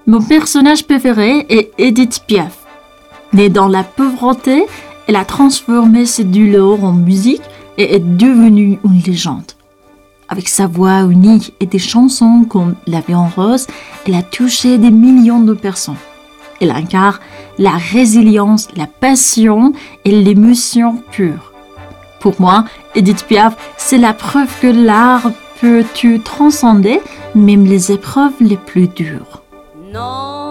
Mon personnage préféré est Edith Piaf. Née dans la pauvreté, elle a transformé ses douleurs en musique et est devenue une légende. Avec sa voix unique et des chansons comme La vie en rose, elle a touché des millions de personnes. Elle incarne la résilience, la passion et l'émotion pure. Pour moi, Edith Piaf, c'est la preuve que l'art peut tout transcender, même les épreuves les plus dures. Non.